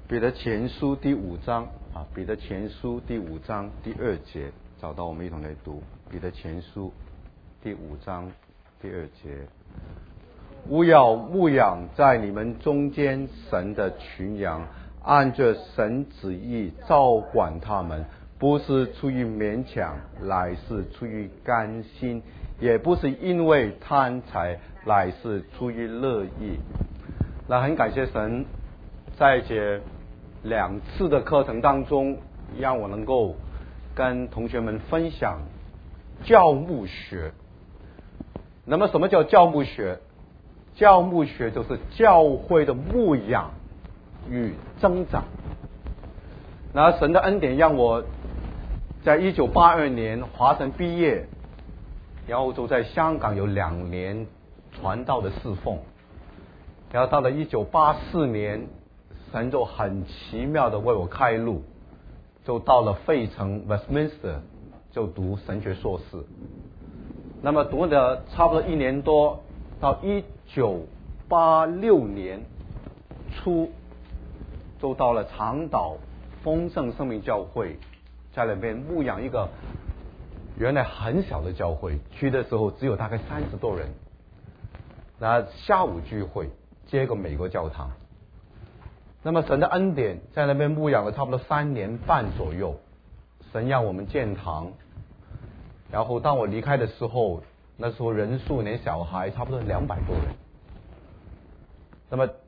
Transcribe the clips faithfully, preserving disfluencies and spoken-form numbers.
彼得前书第五章啊，彼得前书第五章第二节，找到我们一同来读。彼得前书第五章第二节，勿要牧养在你们中间神的群羊，按着神旨意照管他们，不是出于勉强，乃是出于甘心；也不是因为贪财，乃是出于乐意。那很感谢神，在这两次的课程当中，让我能够跟同学们分享教牧学。那么什么叫教牧学？教牧学就是教会的牧养与增长。那神的恩典让我在一九八二年华神毕业，然后就在香港有两年传道的侍奉，然后到了一九八四年，神就很奇妙的为我开路，就到了费城 Westminster 就读神学硕士。那么读了差不多一年多，到一九八六年初就到了长岛丰盛生命教会，在那边牧养一个原来很小的教会，去的时候只有大概三十多人，那下午聚会接个美国教堂。那么神的恩典在那边牧养了差不多三年半左右，神让我们建堂。然后当我离开的时候，那时候人数连小孩差不多两百多人。那么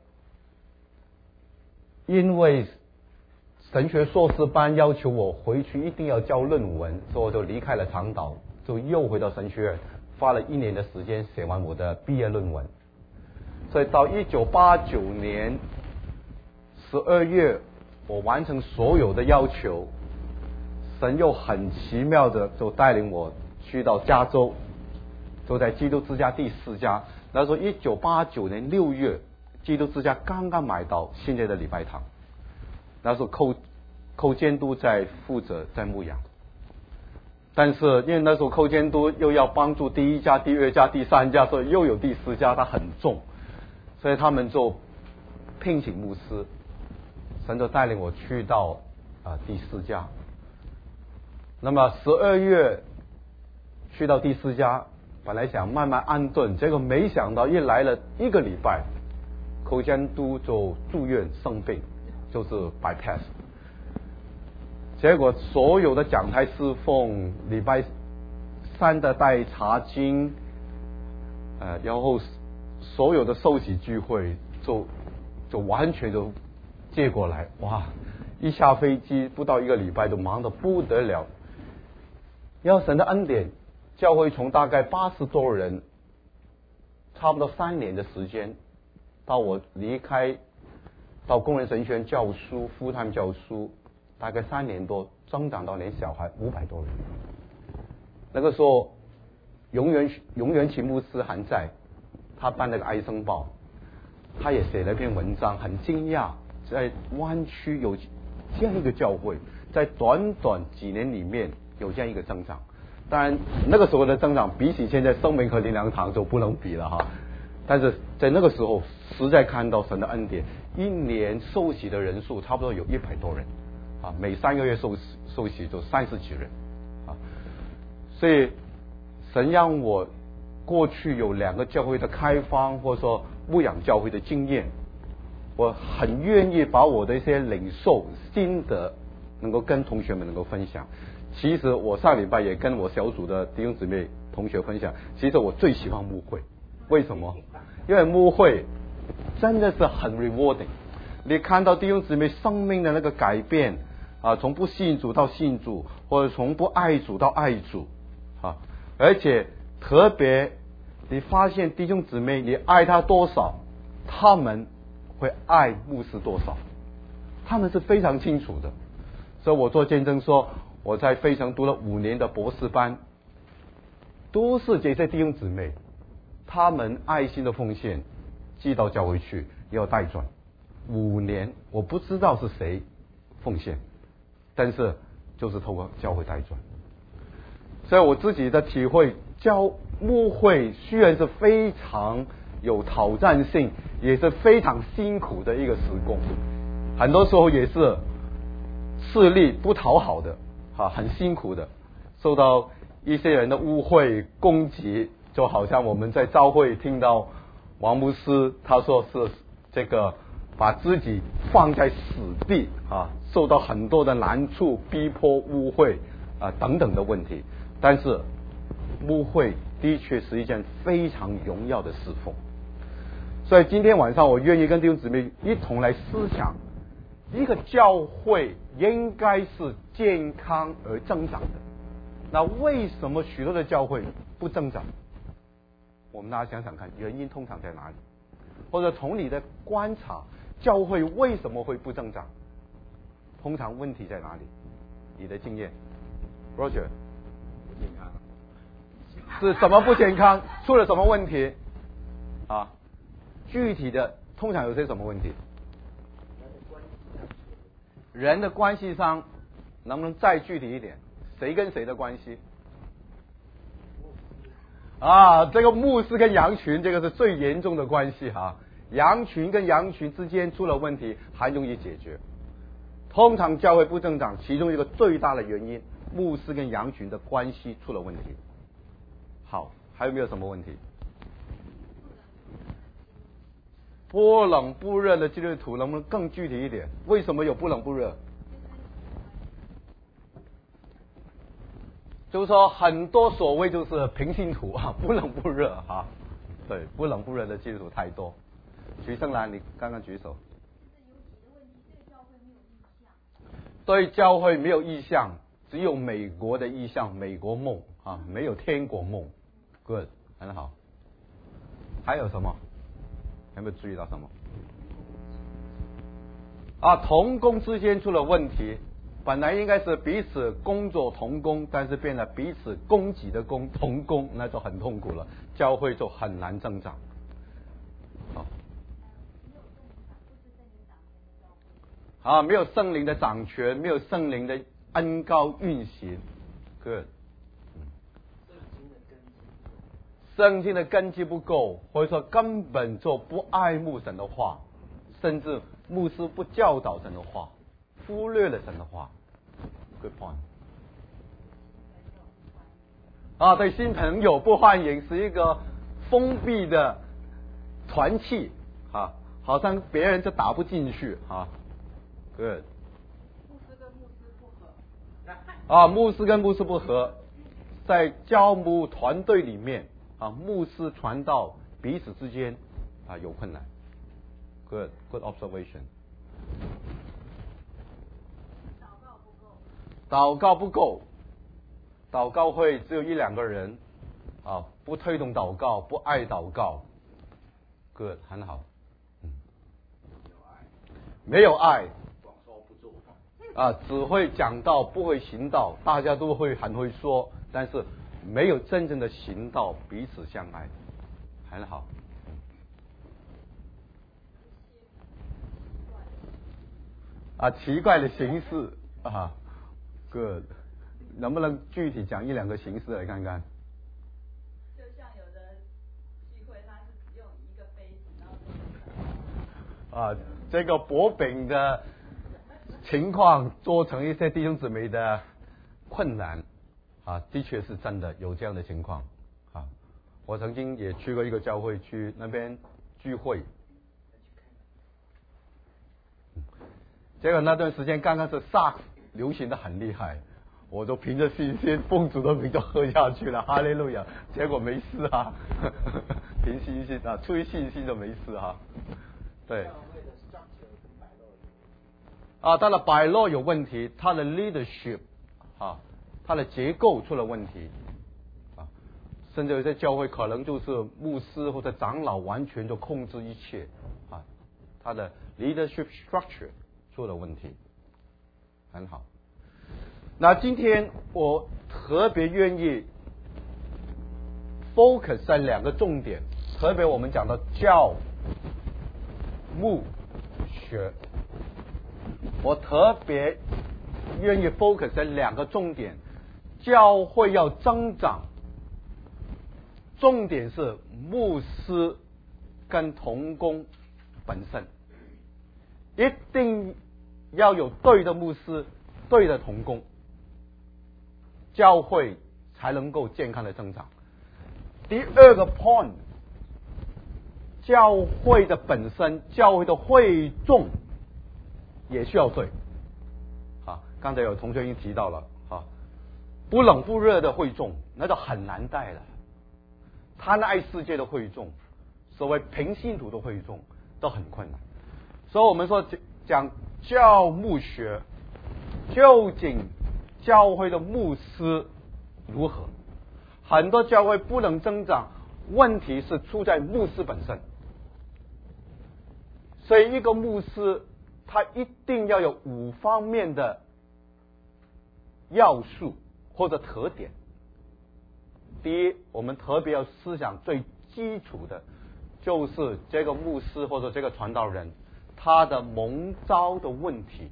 因为神学硕士班要求我回去一定要交论文，所以我就离开了长岛，就又回到神学院，花了一年的时间写完我的毕业论文。所以到一九八九年十二月，我完成所有的要求，神又很奇妙的就带领我去到加州，就在基督之家第四家。那时候一九八九年六月，基督之家刚刚买到现在的礼拜堂，那时候寇寇监督在负责在牧养，但是因为那时候寇监督又要帮助第一家、第二家、第三家，所以又有第四家，他很重，所以他们就聘请牧师，神就带领我去到啊、呃、第四家。那么十二月去到第四家，本来想慢慢安顿，结果没想到一来了一个礼拜，寇监督就住院生病，就是 bypass。结果所有的讲台侍奉、礼拜三的带查经，呃，然后所有的受洗聚会就就完全就接过来，哇！一下飞机不到一个礼拜就忙得不得了。要神的恩典，教会从大概八十多人，差不多三年的时间，到我离开，到工人神学院教书、full time教书，大概三年多，增长到连小孩五百多人。那个时候，永远永远请牧师还在，他办那个哀声报，他也写了一篇文章，很惊讶，在湾区有这样一个教会，在短短几年里面有这样一个增长。当然那个时候的增长比起现在生命和灵粮堂就不能比了哈，但是在那个时候实在看到神的恩典，一年受洗的人数差不多有一百多人啊，每三个月受受洗就三十几人啊，所以神让我过去有两个教会的开荒或者说牧养教会的经验，我很愿意把我的一些领受心得能够跟同学们能够分享。其实我上礼拜也跟我小组的弟兄姊妹同学分享，其实我最喜欢牧会。为什么？因为牧会真的是很 rewarding， 你看到弟兄姊妹生命的那个改变啊，从不信主到信主，或者从不爱主到爱主啊，而且特别你发现弟兄姊妹你爱他多少，他们会爱牧师多少，他们是非常清楚的。所以我做见证说，我在费城读了五年的博士班，都是这些弟兄姊妹，他们爱心的奉献寄到教会去，要代转五年，我不知道是谁奉献，但是就是透过教会代转。所以我自己的体会，教牧会虽然是非常有挑战性，也是非常辛苦的一个时工， 很多时候也是势力不讨好的，啊，很辛苦的，受到一些人的误会攻击，就好像我们在教会听到王牧师他说是这个把自己放在死地啊，受到很多的难处、逼迫、误会啊等等的问题，但是牧会的确是一件非常荣耀的侍奉。所以今天晚上我愿意跟弟兄姊妹一同来思想，一个教会应该是健康而增长的。那为什么许多的教会不增长？我们大家想想看，原因通常在哪里？或者从你的观察，教会为什么会不增长？通常问题在哪里？你的经验 ，Roger， 不健康， 是什么不健康？出了什么问题？啊，具体的通常有些什么问题？人的关系上，能不能再具体一点？谁跟谁的关系？啊，这个牧师跟羊群，这个是最严重的关系哈。羊群跟羊群之间出了问题，还容易解决。通常教会不增长，其中一个最大的原因，牧师跟羊群的关系出了问题。好，还有没有什么问题？不冷不热的基督徒，能不能更具体一点？为什么有不冷不热？就是说，很多所谓就是平信徒啊，不冷不热哈、啊，对，不冷不热的基督徒太多。徐胜兰，你刚刚举手。对教会没有意向，只有美国的意向，美国梦啊，没有天国梦。Good， 很好。还有什么？有没有注意到什么？啊，同工之间出了问题。本来应该是彼此工作同工，但是变了彼此攻击的工同工，那就很痛苦了，教会就很难增长。好，啊，没有圣灵的掌权，没有圣灵的恩膏运行。Good， 圣经的根基不够，或者说根本就不爱慕神的话，甚至牧师不教导神的话，忽略了神的话。Good point。啊，对新朋友不欢迎是一个封闭的团契啊，好像别人就打不进去啊。Good。 牧师跟牧师不合。 啊，牧师跟牧师不合，在教牧团队里面啊，牧师传道彼此之间啊有困难。Good, good observation。祷告不够，祷告会只有一两个人啊，不推动祷告，不爱祷告。Good， 很好。嗯，没有爱， 光说不做啊，只会讲道，不会行道。大家都会很会说，但是没有真正的行道，彼此相爱，很好。啊，奇怪的形式啊。Good， 能不能具体讲一两个形式来看看？ 就像有的聚会，它是只用一个杯子，然后啊，这个薄饼的情况做成一些弟兄姊妹的困难啊，的确是真的有这样的情况啊。我曾经也去过一个教会，去那边聚会，结果那段时间刚刚是 S A R S。流行的很厉害，我就凭着信心奉主的名就喝下去了，哈利路亚！结果没事啊，凭信心啊，出于信心就没事啊。对。啊，他的摆落有问题，他的 leadership 啊，他的结构出了问题啊，甚至有些教会可能就是牧师或者长老完全就控制一切啊，他的 leadership structure 出了问题。很好，那今天我特别愿意 focus 在两个重点，特别我们讲到教牧学，我特别愿意 focus 在两个重点，教会要增长，重点是牧师跟同工本身，一定要有对的牧师，对的同工，教会才能够健康的增长。第二个 point， 教会的本身，教会的会众也需要对。啊，刚才有同学已经提到了，啊，不冷不热的会众，那就很难带了。贪爱世界的会众，所谓平信徒的会众，都很困难。所以我们说讲教牧学，究竟教会的牧师如何？很多教会不能增长，问题是出在牧师本身。所以一个牧师他一定要有五方面的要素或者特点。第一，我们特别要思想最基础的，就是这个牧师或者这个传道人他的蒙召的问题。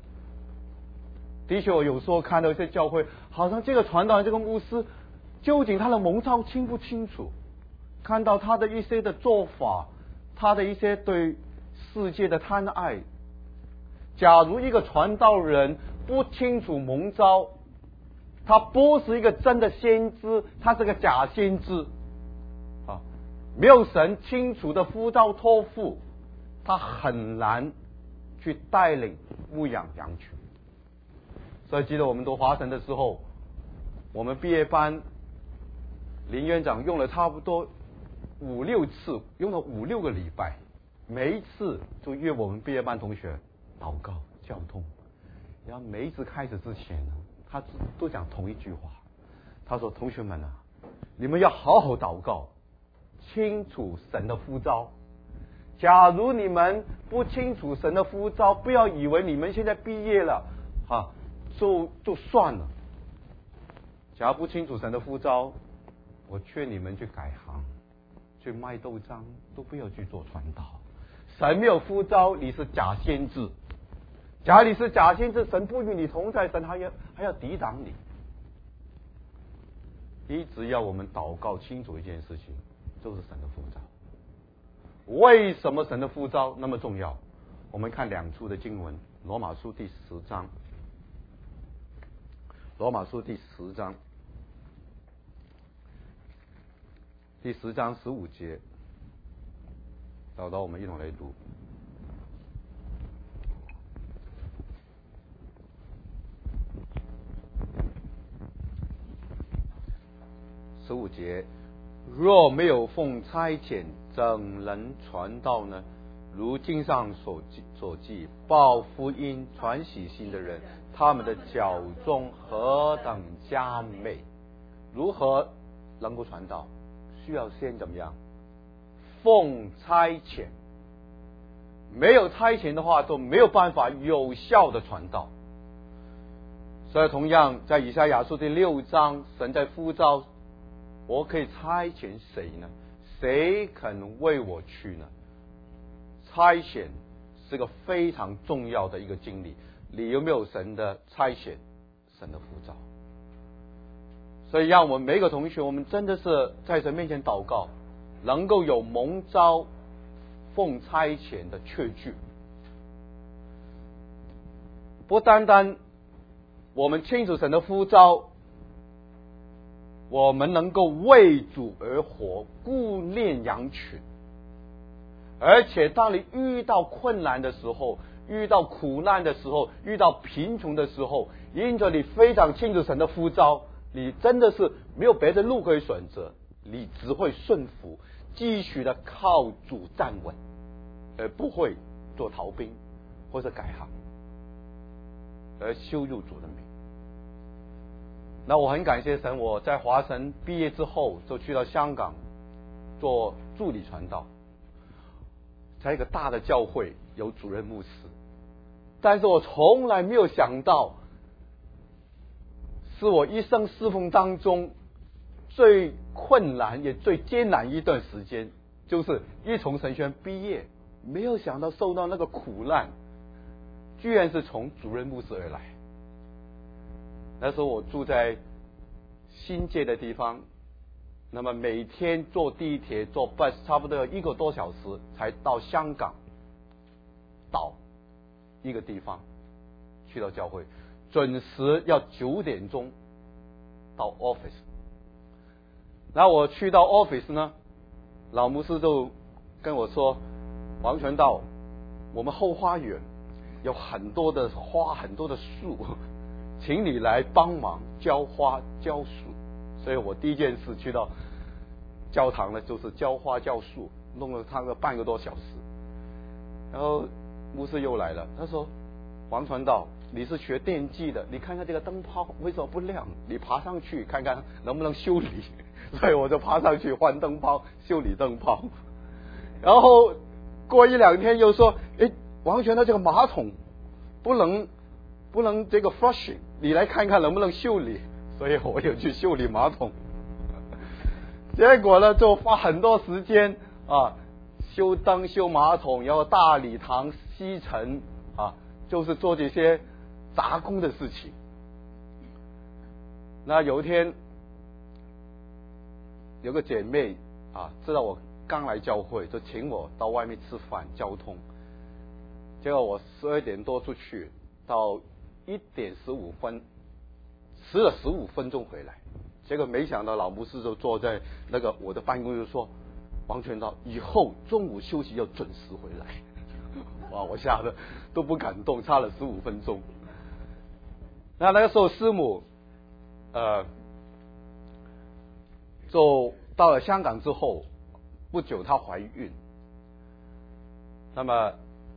的确，我有时候看到一些教会，好像这个传道人这个牧师究竟他的蒙召清不清楚，看到他的一些的做法，他的一些对世界的贪爱。假如一个传道人不清楚蒙召，他不是一个真的先知，他是个假先知啊！没有神清楚的呼召托付，他很难去带领牧养羊群。所以记得我们读华神的时候，我们毕业班林院长用了差不多五六次，用了五六个礼拜，每一次都约我们毕业班同学祷告交通。然后每一次开始之前呢，他都讲同一句话，他说：“同学们啊，你们要好好祷告，清楚神的呼召。假如你们不清楚神的呼召，不要以为你们现在毕业了啊，就就算了。假如不清楚神的呼召，我劝你们去改行，去卖豆浆，都不要去做传道。神没有呼召，你是假先知。假如你是假先知，神不与你同在，神还要还要抵挡你。一直要我们祷告清楚一件事情，就是神的呼召。为什么神的呼召那么重要？我们看两处的经文，罗马书第十章，罗马书第十章，第十章十五节，找到我们一同来读。十五节，若没有奉差遣，怎能传道呢？如经上所记所记，报福音、传喜信的人，他们的脚中何等佳美！如何能够传道？需要先怎么样？奉差遣。没有差遣的话，就没有办法有效的传道。所以同样在以赛亚书第六章，神在呼召，我可以差遣谁呢？谁肯为我去呢？差遣是个非常重要的一个经历，你有没有神的差遣，神的呼召？所以让我们每个同学，我们真的是在神面前祷告，能够有蒙召奉差遣的确据。不单单我们清楚神的呼召，我们能够为主而活，顾念羊群。而且当你遇到困难的时候，遇到苦难的时候，遇到贫穷的时候，因着你非常清楚神的呼召，你真的是没有别的路可以选择，你只会顺服，继续的靠主站稳，而不会做逃兵或者改行，而羞辱主的名。那我很感谢神，我在华神毕业之后就去到香港做助理传道，在一个大的教会有主任牧师，但是我从来没有想到，是我一生侍奉当中最困难也最艰难一段时间，就是一从神学院毕业，没有想到受到那个苦难，居然是从主任牧师而来。那时候我住在新界的地方，那么每天坐地铁坐 bus 差不多有一个多小时才到香港岛一个地方去到教会，准时要九点钟到 office。然后我去到 office 呢，老牧师就跟我说：“王传道，我们后花园有很多的花，很多的树，请你来帮忙浇花浇树。”所以我第一件事去到教堂呢，就是浇花浇树，弄了他个半个多小时。然后牧师又来了，他说：“王传道，你是学电机的，你看看这个灯泡为什么不亮？你爬上去看看能不能修理。”所以我就爬上去换灯泡，修理灯泡。然后过一两天又说：“哎，王传道，这个马桶不能不能这个 flushing， 你来看看能不能修理。”所以我就去修理马桶。结果呢，就花很多时间啊，修灯、修马桶，然后大礼堂、吸尘啊，就是做这些杂工的事情。那有一天，有个姐妹啊，知道我刚来教会，就请我到外面吃饭，交通。结果我十二点多出去，到一点十五分，迟了十五分钟回来。结果没想到老牧师就坐在那个我的办公室说：“王传道，以后中午休息要准时回来。”哇，我吓得都不敢动，差了十五分钟。那那个时候师母呃就到了香港之后不久她怀孕，那么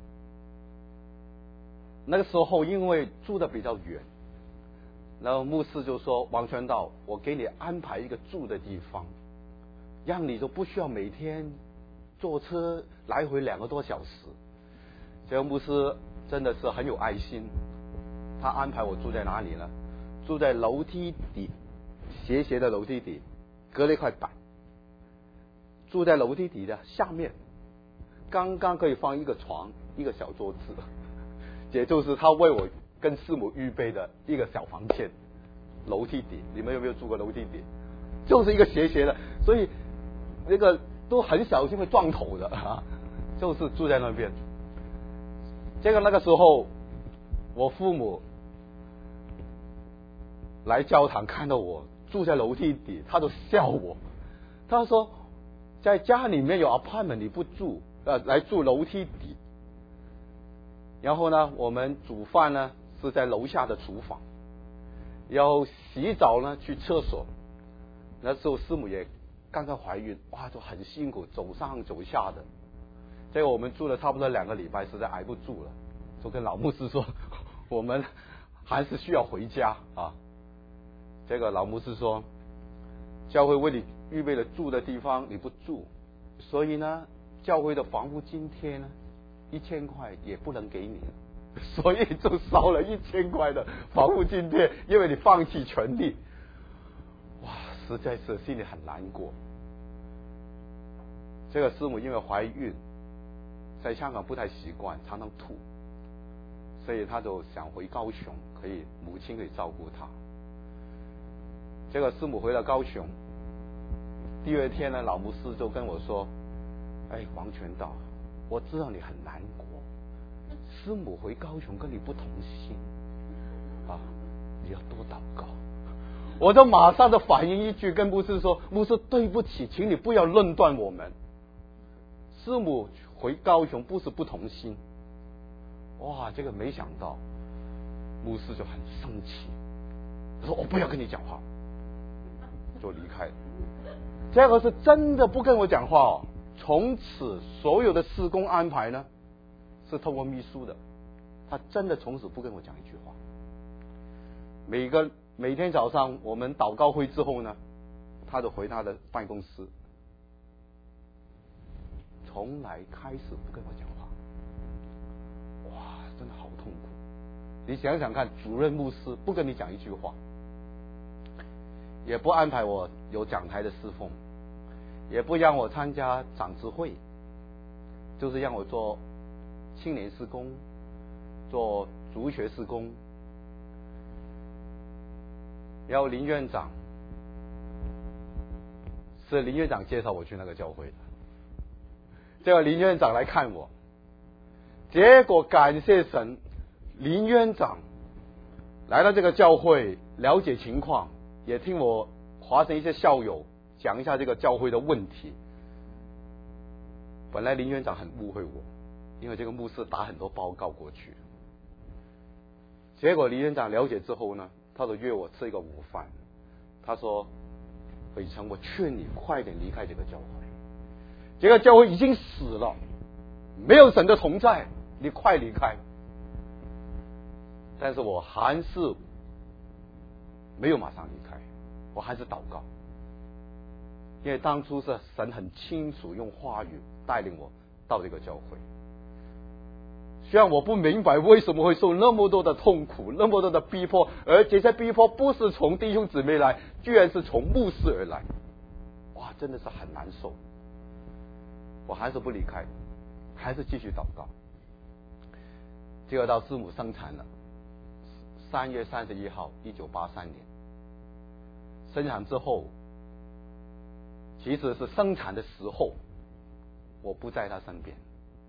那个时候因为住的比较远，然后牧师就说：“王传道，我给你安排一个住的地方，让你就不需要每天坐车来回两个多小时。”这个牧师真的是很有爱心，他安排我住在哪里呢？住在楼梯底，斜斜的楼梯底，隔了一块板，住在楼梯底的下面，刚刚可以放一个床，一个小桌子，也就是他为我跟师母预备的一个小房间。楼梯底，你们有没有住过楼梯底？就是一个斜斜的，所以那个都很小心会撞头的啊，就是住在那边。结果那个时候我父母来教堂看到我住在楼梯底，他都笑我，他说在家里面有 apartment 你不住，呃，来住楼梯底。然后呢，我们煮饭呢是在楼下的厨房，然后洗澡呢去厕所。那时候师母也刚刚怀孕，哇，就很辛苦，走上走下的。结果我们住了差不多两个礼拜，实在挨不住了，就跟老牧师说，我们还是需要回家啊。这个老牧师说，教会为你预备了住的地方，你不住，所以呢，教会的房屋津贴呢，一千块也不能给你，所以就少了一千块的房屋津贴，因为你放弃权利。哇，实在是心里很难过。这个师母因为怀孕，在香港不太习惯，常常吐，所以他就想回高雄，可以母亲可以照顾他。结果师母回了高雄，第二天呢，老牧师就跟我说：“哎，王传道，我知道你很难过，师母回高雄跟你不同心啊，你要多祷告。”我就马上的反应一句，跟牧师说：“牧师，对不起，请你不要论断我们。师母回高雄不是不同心。”哇，这个没想到，牧师就很生气，他说：“我不要跟你讲话。”就离开了。这个是真的不跟我讲话哦。从此所有的事工安排呢，是透过秘书的，他真的从此不跟我讲一句话。每个每天早上我们祷告会之后呢，他就回他的办公室，从来开始不跟我讲话。哇，真的好痛苦。你想想看，主任牧师不跟你讲一句话，也不安排我有讲台的侍奉，也不让我参加长执会，就是让我做青年事工，做主学事工。然后林院长是林院长介绍我去那个教会的，结果林院长来看我，结果感谢神，林院长来到这个教会了解情况，也听我华神一些校友讲一下这个教会的问题。本来林园长很误会我，因为这个牧师打很多报告过去，结果林园长了解之后呢，他就约我吃一个午饭。他说：“伟成，我劝你快点离开这个教会，这个教会已经死了，没有神的同在，你快离开。”但是我还是没有马上离开，我还是祷告，因为当初是神很清楚用话语带领我到这个教会。虽然我不明白为什么会受那么多的痛苦，那么多的逼迫，而这些逼迫不是从弟兄姊妹来，居然是从牧师而来，哇，真的是很难受。我还是不离开，还是继续祷告。结果到师母生产了，三月三十一号，一九八三年。生产之后，其实是生产的时候，我不在他身边。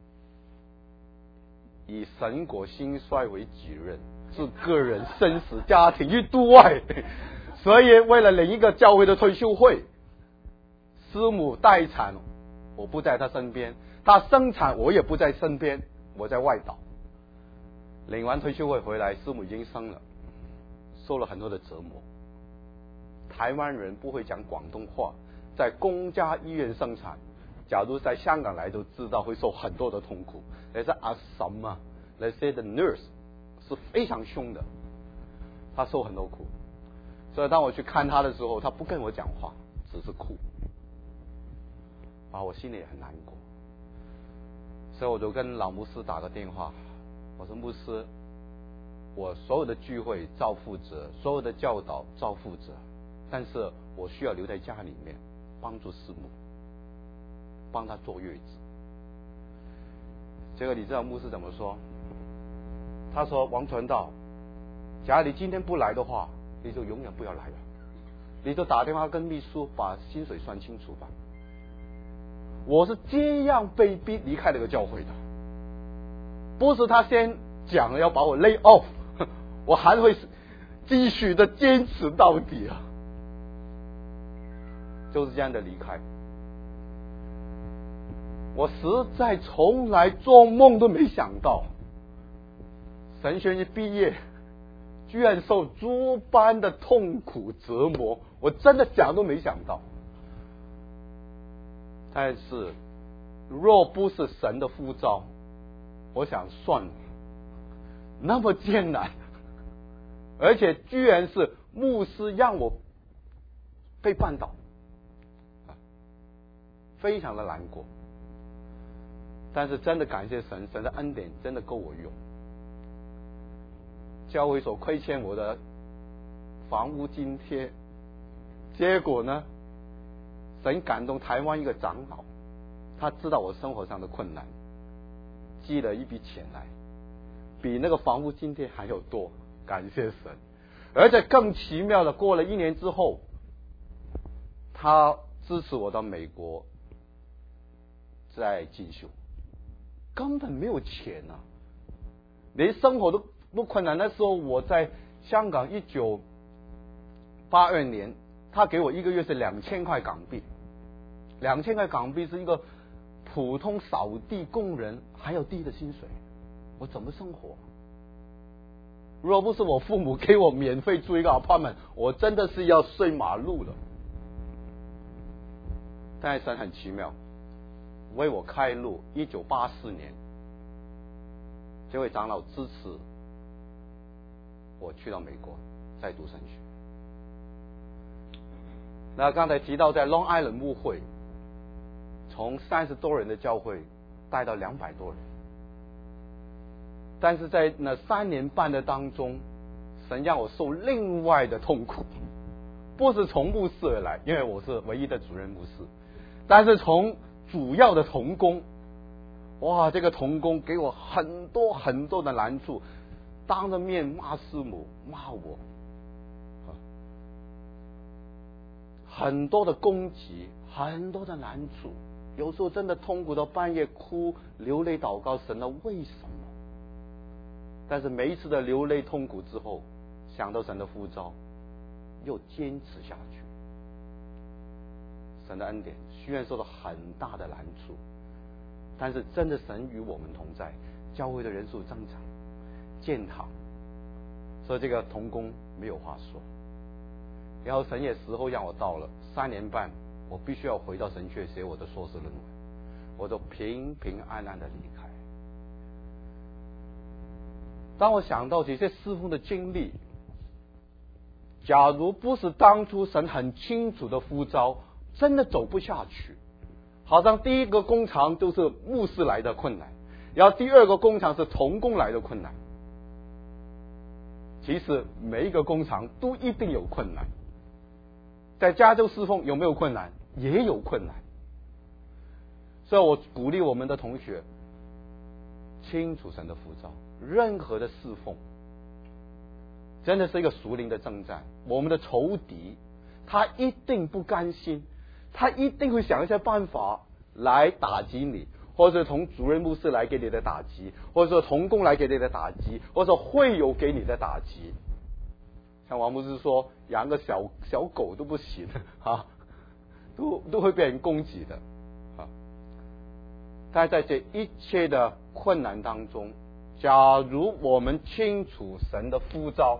以神国兴衰为己任，置个人生死、家庭于度外。所以为了领一个教会的退休会，师母待产，我不在他身边；他生产，我也不在身边，我在外岛。领完退休会回来，师母已经生了，受了很多的折磨。台湾人不会讲广东话，在公家医院生产，假如在香港来都知道会受很多的痛苦。那是阿嬸啊，那些的 nurse 是非常凶的，他受很多苦。所以当我去看他的时候，他不跟我讲话，只是哭，啊，我心里也很难过。所以我就跟老牧师打个电话，我说牧师，我所有的聚会照负责，所有的教导照负责，但是我需要留在家里面帮助师母，帮他坐月子。结果你知道牧师怎么说？他说：“王传道，假如你今天不来的话，你就永远不要来了，你就打电话跟秘书把薪水算清楚吧。”我是这样被逼离开这个教会的，不是他先讲了要把我 lay off， 我还会继续的坚持到底啊，就是这样的离开。我实在从来做梦都没想到，神学院毕业居然受诸般的痛苦折磨，我真的想都没想到。但是若不是神的呼召，我想算了，那么艰难，而且居然是牧师让我被绊倒，非常的难过。但是真的感谢神，神的恩典真的够我用。教会所亏欠我的房屋津贴，结果呢，神感动台湾一个长老，他知道我生活上的困难，寄了一笔钱来，比那个房屋津贴还要多，感谢神。而且更奇妙的，过了一年之后，他支持我到美国再进修。根本没有钱啊，连生活都不困难。那时候我在香港，一九八二年，他给我一个月是两千块港币，两千块港币是一个普通扫地工人还要低的薪水，我怎么生活？若不是我父母给我免费租一个 apartment， 我真的是要睡马路了。但是神很奇妙，为我开路。一九八四年，这位长老支持我去到美国再读神学。那刚才提到在 Long Island 牧会，从三十多人的教会带到两百多人，但是在那三年半的当中，神让我受另外的痛苦，不是从牧师而来，因为我是唯一的主任牧师，但是从主要的同工，哇，这个同工给我很多很多的难处，当着面骂师母，骂我，很多的攻击，很多的难处，有时候真的痛苦到半夜哭流泪祷告神了，为什么？但是每一次的流泪痛苦之后， 想到神的呼召，又坚持下去。神的恩典虽然受到很大的难处，但是真的神与我们同在，教会的人数增长，建堂，所以这个同工没有话说。然后神也时候让我到了三年半，我必须要回到神学写我的硕士论文，我就平平安安的离开。当我想到这些侍奉的经历，假如不是当初神很清楚的呼召，真的走不下去。好像第一个工厂都是牧师来的困难，然后第二个工厂是同工来的困难。其实每一个工厂都一定有困难，在加州侍奉有没有困难？也有困难。所以我鼓励我们的同学清楚神的呼召，任何的侍奉真的是一个属灵的征战。我们的仇敌他一定不甘心，他一定会想一些办法来打击你，或者从主任牧师来给你的打击，或者说同工来给你的打击，或者说会友给你的打击。像王牧师说，养个小小狗都不行啊，都都会被人攻击的啊。但在这一切的困难当中，假如我们清楚神的呼召，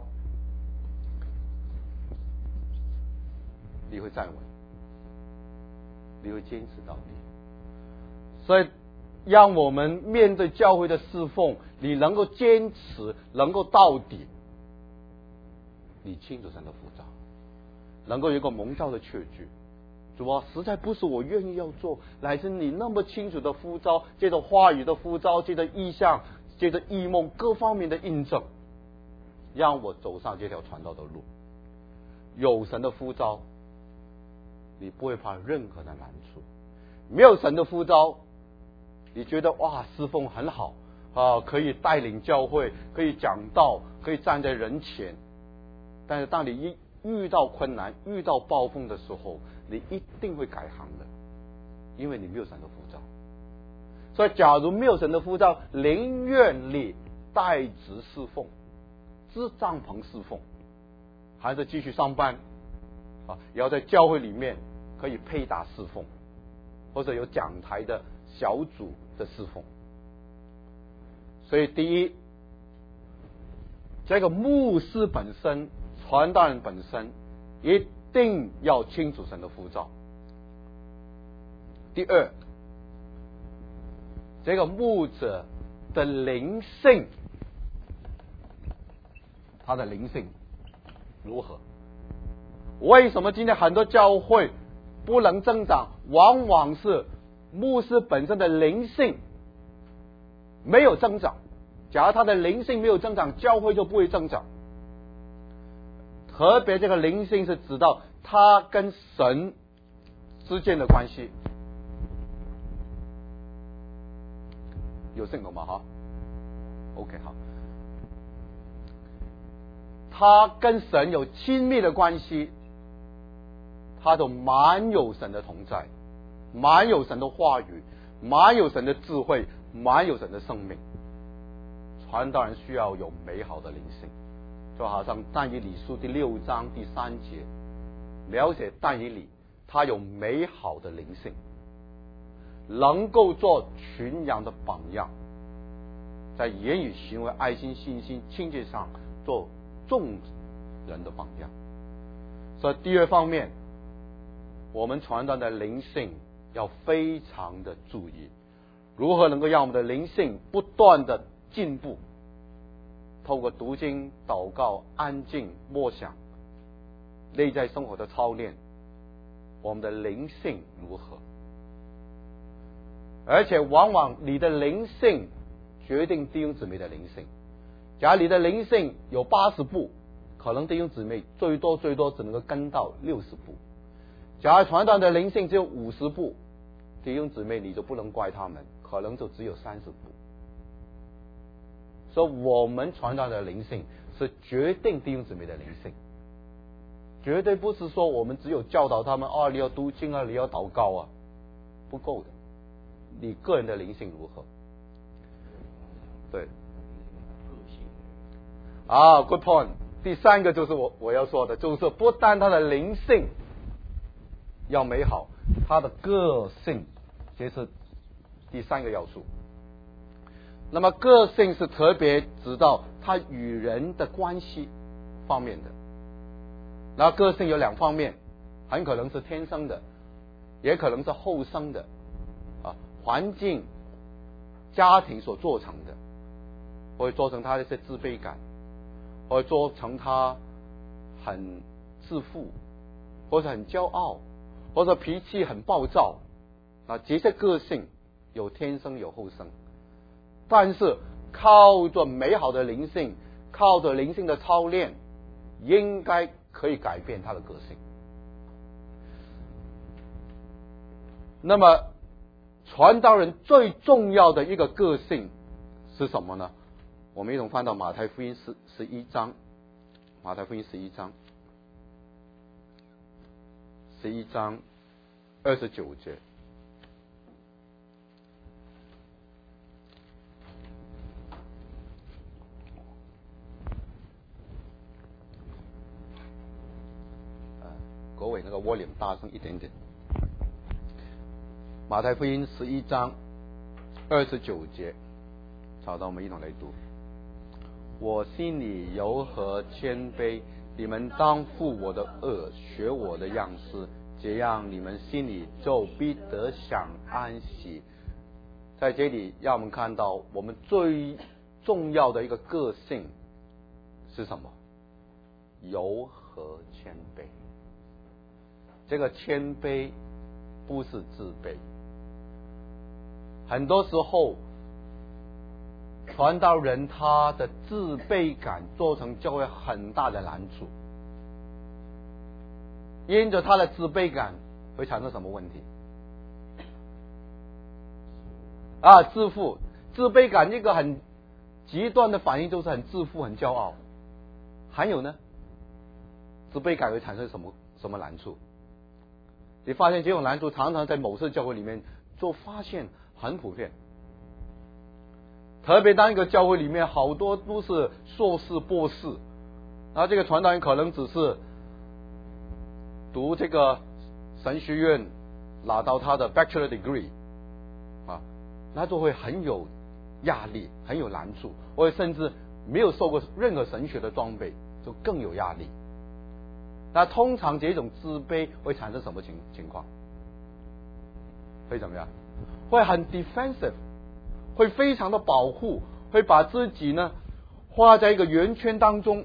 你会站稳，你会坚持到底。所以让我们面对教会的侍奉，你能够坚持，能够到底，你清楚神的呼召，能够有一个蒙召的确据。主啊，实在不是我愿意要做，乃是你那么清楚的呼召，借着话语的呼召，借着意象，借着异梦各方面的印证，让我走上这条传道的路。有神的呼召，你不会怕任何的难处；没有神的呼召，你觉得哇，侍奉很好啊，可以带领教会，可以讲道，可以站在人前。但是当你一遇到困难、遇到暴风的时候，你一定会改行的，因为你没有神的呼召。所以，假如没有神的呼召，宁愿你代职侍奉、支帐篷侍奉，还是继续上班啊，也要在教会里面可以配搭侍奉，或者有讲台的小组的侍奉。所以，第一，这个牧师本身、传道人本身一定要清楚神的呼召。第二，这个牧者的灵性，他的灵性如何？为什么今天很多教会不能增长？往往是牧师本身的灵性没有增长。假如他的灵性没有增长，教会就不会增长。特别这个灵性是指到他跟神之间的关系。有信懂吗？哈 ，OK 好。他跟神有亲密的关系，他就满有神的同在，满有神的话语，满有神的智慧，满有神的生命。传道人需要有美好的灵性，就好像但以理书第六章第三节描写但以理，他有美好的灵性，能够做群羊的榜样，在言语、行为、爱心、信心、清洁上做众人的榜样。所以第二方面，我们传道的灵性要非常的注意，如何能够让我们的灵性不断的进步，透过读经、祷告、安静、默想、内在生活的操练，我们的灵性如何？而且往往你的灵性决定弟兄姊妹的灵性。假如你的灵性有八十步，可能弟兄姊妹最多最多只能够跟到六十步。假如传道的灵性只有五十步，弟兄姊妹你就不能怪他们，可能就只有三十步。所以我们传道的灵性是决定弟兄姊妹的灵性，绝对不是说我们只有教导他们哦，你要读经啊，你要祷告啊，不够的。你个人的灵性如何？对，啊 ，good point， 第三个就是我我要说的，就是不但他的灵性要美好，他的个性这是第三个要素。那么个性是特别指到他与人的关系方面的。然后个性有两方面，很可能是天生的，也可能是后生的啊，环境、家庭所做成的，会做成他的一些自卑感，会做成他很自负，或者很骄傲，或者脾气很暴躁啊，这些个性有天生有后生。但是靠着美好的灵性，靠着灵性的操练，应该可以改变他的个性。那么传道人最重要的一个个性是什么呢？我们一同翻到马太福音十十一章，马太福音十一章，十一章二十九节。国伟那个 volume 大声一点点。马太福音十一章二十九节，找到我们一同来读。我心里柔和谦卑，你们当负我的恶，学我的样式，这样你们心里就必得享安息。在这里让我们看到我们最重要的一个个性是什么？柔和谦卑。这个谦卑不是自卑。很多时候传道人他的自卑感造成教会很大的难处，因着他的自卑感会产生什么问题啊？自负。自卑感一个很极端的反应就是很自负很骄傲。还有呢，自卑感会产生什么什么难处？你发现这种难处常常在某些教会里面就发现很普遍，特别当一个教会里面好多都是硕士博士，然后这个传道人可能只是读这个神学院拿到他的 bachelor degree 啊，那就会很有压力，很有难处，或者甚至没有受过任何神学的装备，就更有压力。那通常这种自卑会产生什么情情况？会怎么样？会很 defensive， 会非常的保护，会把自己呢画在一个圆圈当中，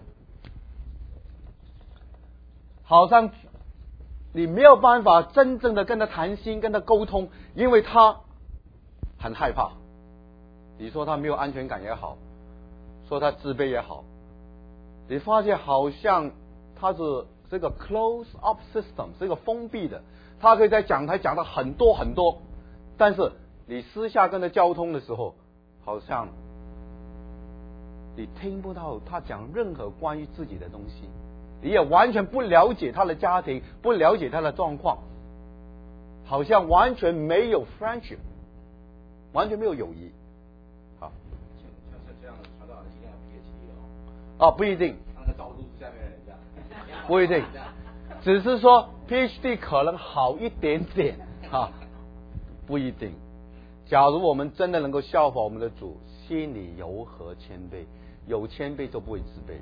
好像你没有办法真正的跟他谈心，跟他沟通，因为他很害怕。你说他没有安全感也好，说他自卑也好，你发现好像他是这个 close up system， 是一个封闭的，他可以在讲台讲到很多很多，但是你私下跟他交通的时候，好像你听不到他讲任何关于自己的东西，你也完全不了解他的家庭，不了解他的状况，好像完全没有 friendship， 完全没有友谊。好， 像是这样的传道人一定要 P H D 哦？啊，不一定。 那个照路下面的人这样。 不一定，只是说 P H D 可能好一点点啊，不一定。假如我们真的能够效法我们的主，心里柔和谦卑，有谦卑就不会自卑。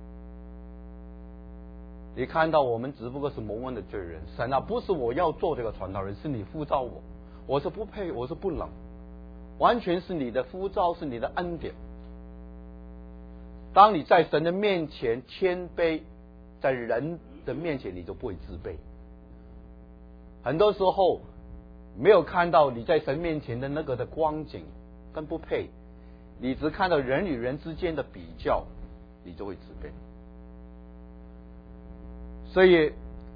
你看到我们只不过是蒙恩的罪人，神啊，不是我要做这个传道人，是你呼召我，我是不配，我是不能，完全是你的呼召，是你的恩典。当你在神的面前谦卑，在人的面前你就不会自卑。很多时候没有看到你在神面前的那个的光景跟不配，你只看到人与人之间的比较，你就会自卑。所以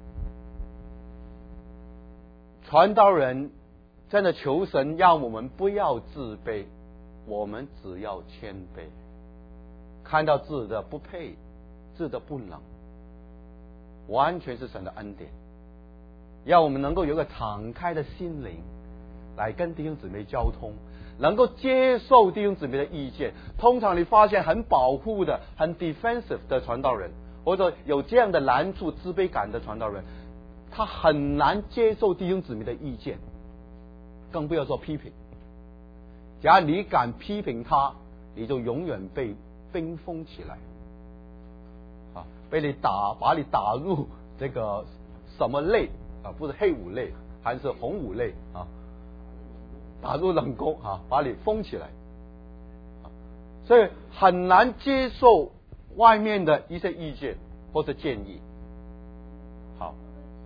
传道人真的求神让我们不要自卑，我们只要谦卑，看到自己的不配，自己的不能，完全是神的恩典，让我们能够有个敞开的心灵来跟弟兄姊妹交通，能够接受弟兄姊妹的意见。通常你发现很保护的很 defensive 的传道人， 或者有这样的难处、自卑感的传道人，他很难接受弟兄姊妹的意见，更不要说批评。假如你敢批评他，你就永远被冰封起来，啊，被你打，把你打入这个什么类啊？不是黑五类，还是红五类啊？打入冷宫啊，把你封起来，啊，所以很难接受外面的一些意见或者建议。好，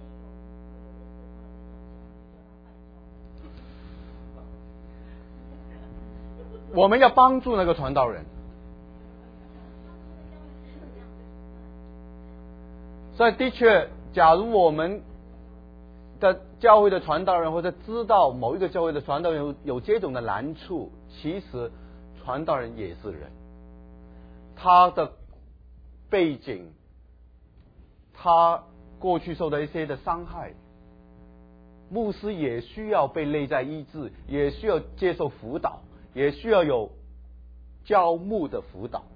我们要帮助那个传道人。所以的确，假如我们的教会的传道人或者知道某一个教会的传道人有有这种的难处，其实传道人也是人，他的背景，他过去受的一些的伤害，牧师也需要被内在医治，也需要接受辅导，也需要有教牧的辅导。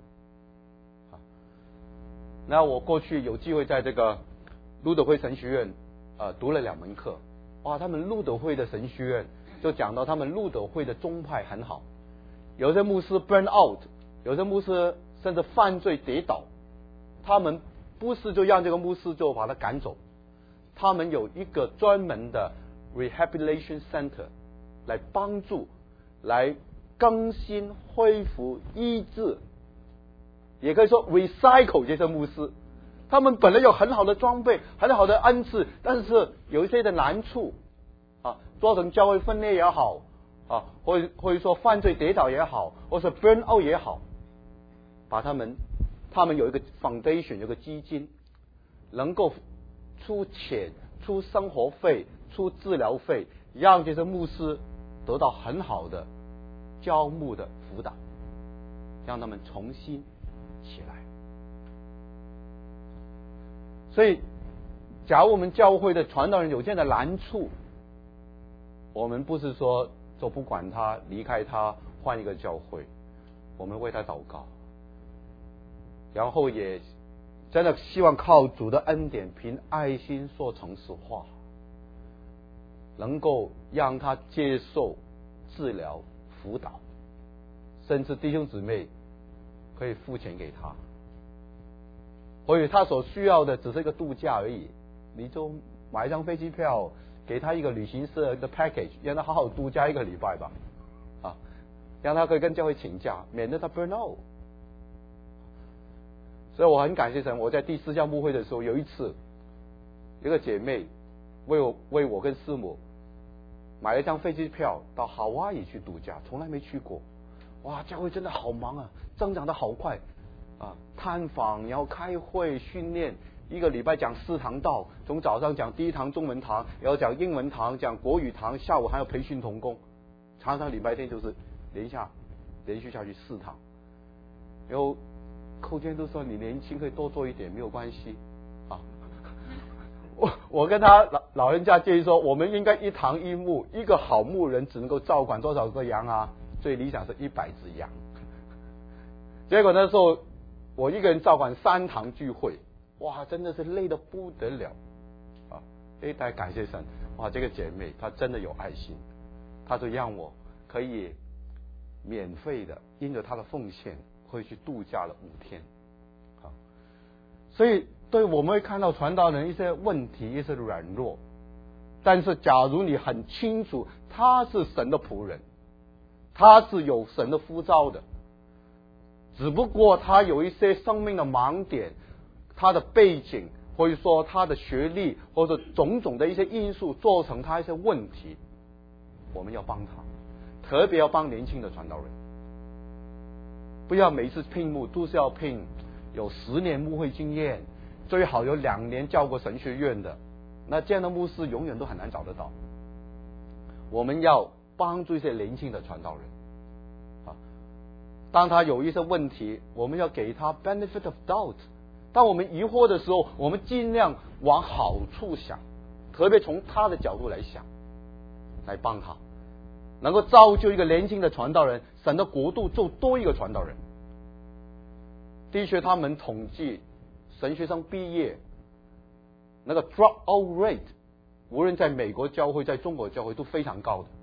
那我过去有机会在这个路德会神学院呃读了两门课，哇，他们路德会的神学院就讲到他们路德会的宗派很好，有些牧师 burn out， 有些牧师甚至犯罪跌倒，他们不是就让这个牧师就把他赶走，他们有一个专门的 rehabilitation center 来帮助，来更新、恢复、医治，也可以说 recycle 这些牧师。他们本来有很好的装备，很好的恩赐，但是有一些的难处啊，做成教会分裂也好啊，或者或者说犯罪跌倒也好，或是 burn out 也好，把他们他们有一个 foundation， 有个基金，能够出钱、出生活费、出治疗费，让这些牧师得到很好的教牧的辅导，让他们重新起来。所以假如我们教会的传道人有这样的难处，我们不是说就不管他，离开他，换一个教会，我们为他祷告，然后也真的希望靠主的恩典，凭爱心说诚实话，能够让他接受治疗辅导，甚至弟兄姊妹可以付钱给他，或许他所需要的只是一个度假而已，你就买一张飞机票，给他一个旅行社的 package， 让他好好度假一个礼拜吧，啊，让他可以跟教会请假，免得他 burn out。所以我很感谢神，我在第四教牧会的时候，有一次，一个姐妹为我为我跟师母买了一张飞机票到夏威夷去度假，从来没去过。哇，教会真的好忙啊，增长的好快啊！探访，然后开会训练，一个礼拜讲四堂道，从早上讲第一堂中文堂，然后讲英文堂，讲国语堂，下午还要培训同工，常常礼拜天就是连下连续下去四堂。然后寇坚都说你年轻可以多做一点，没有关系啊。我我跟他老老人家建议说，我们应该一堂一牧，一个好牧人只能够照管多少个羊啊？最理想是一百只羊。结果那时候我一个人照管三堂聚会，哇，真的是累得不得了啊！哎，大家感谢神，哇，这个姐妹她真的有爱心，她就让我可以免费的因着她的奉献会去度假了五天啊。所以对我们会看到传道人一些问题，一些软弱，但是假如你很清楚他是神的仆人，他是有神的呼召的，只不过他有一些生命的盲点，他的背景或者说他的学历或者种种的一些因素造成他一些问题，我们要帮他，特别要帮年轻的传道人，不要每次聘牧都是要聘有十年牧会经验，最好有两年教过神学院的，那这样的牧师永远都很难找得到。我们要帮助一些年轻的传道人啊，当他有一些问题，我们要给他 benefit of doubt。当我们疑惑的时候，我们尽量往好处想，特别从他的角度来想，来帮他，能够造就一个年轻的传道人，神的国度就多一个传道人。的确，他们统计神学生毕业那个 drop out rate， 无论在美国教会在中国教会都非常高的，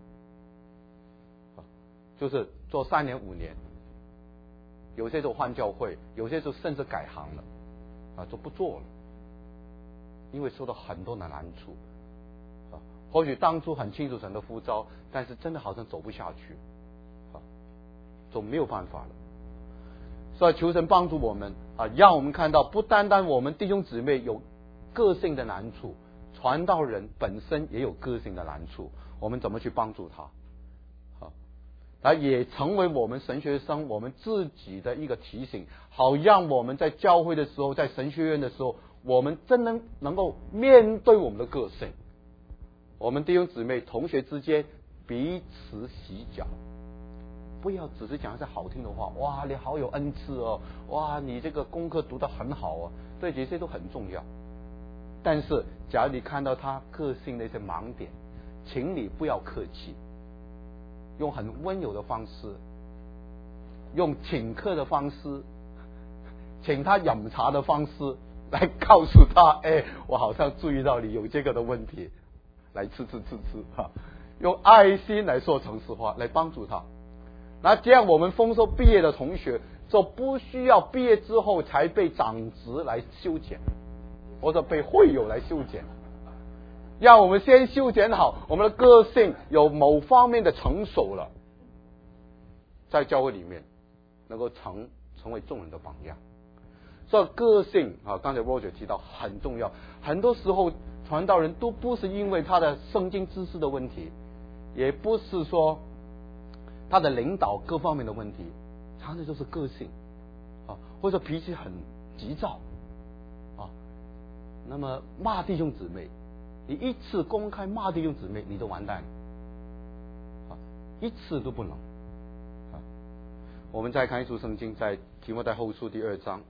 就是做三年五年，有些就换教会，有些就甚至改行了啊，就不做了，因为受到很多的难处啊。或许当初很清楚神的呼召，但是真的好像走不下去啊，就没有办法了。所以求神帮助我们啊，让我们看到不单单我们弟兄姊妹有个性的难处，传道人本身也有个性的难处，我们怎么去帮助他？好，它也成为我们神学生我们自己的一个提醒，好让我们在教会的时候，在神学院的时候，我们真能能够面对我们的个性，我们弟兄姊妹同学之间彼此洗脚。不要只是讲一些好听的话，哇，你好有恩赐哦，哇，你这个功课读得很好哦，对，这些都很重要。但是，假如你看到他个性的一些盲点，请你不要客气，用很温柔的方式，用请客的方式，请他饮茶的方式来告诉他，哎，我好像注意到你有这个的问题，来吃吃吃吃哈，用爱心来说诚实话，来帮助他。那这样我们丰收毕业的同学就不需要毕业之后才被长职来修剪，或者被会友来修剪，让我们先修剪好我们的个性有某方面的成熟了，在教会里面能够成成为众人的榜样。所以个性啊，刚才 Roger 提到很重要，很多时候传道人都不是因为他的圣经知识的问题，也不是说他的领导各方面的问题，常常就是个性啊，或者脾气很急躁啊。那么骂弟兄姊妹，你一次公开骂弟兄姊妹，你就完蛋了啊，一次都不能啊。我们再看一处圣经，在提摩太后书第二章。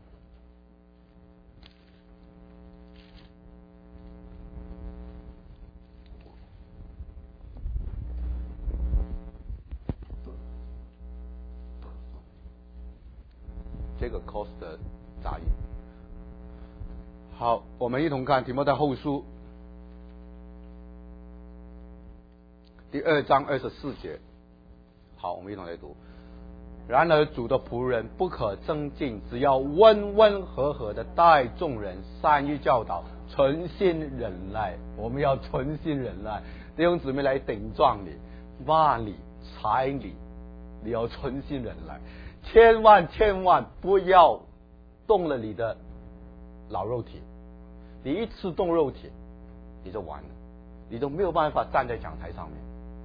这个 cost 的杂音。好，我们一同看提摩太后书第二章二十四节。好，我们一同来读。然而主的仆人不可争竞，只要温温和和的待众人，善于教导，存心忍耐。我们要存心忍耐，弟兄姊妹来顶撞你、骂你、踩你，你要存心忍耐。千万千万不要动了你的老肉体，你一次动肉体你就完了，你都没有办法站在讲台上面。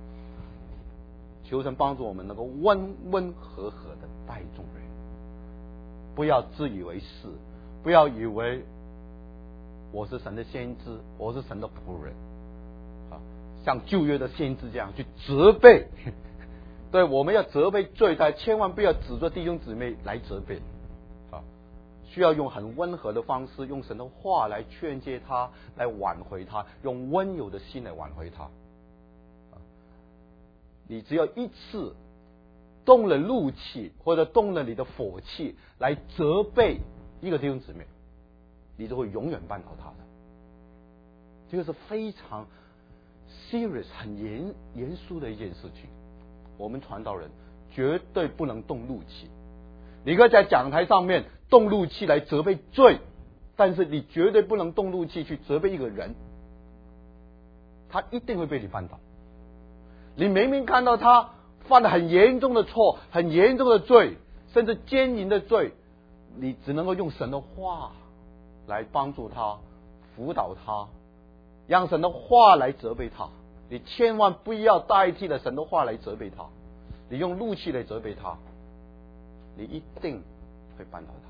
求神帮助我们能够温温和和的待众人，不要自以为是，不要以为我是神的先知，我是神的仆人啊，像旧约的先知这样去责备。对，我们要责备罪，但千万不要指着弟兄姊妹来责备啊！需要用很温和的方式，用神的话来劝诫他，来挽回他，用温柔的心来挽回他。啊，你只要一次动了怒气，或者动了你的火气来责备一个弟兄姊妹，你就会永远绊倒他的。这个是非常 serious 很严严肃的一件事情。我们传道人绝对不能动怒气。你可以在讲台上面动怒气来责备罪，但是你绝对不能动怒气去责备一个人，他一定会被你绊倒。你明明看到他犯了很严重的错，很严重的罪，甚至奸淫的罪，你只能够用神的话来帮助他，辅导他，让神的话来责备他。你千万不要代替了神的话来责备他，你用怒气来责备他，你一定会绊倒他。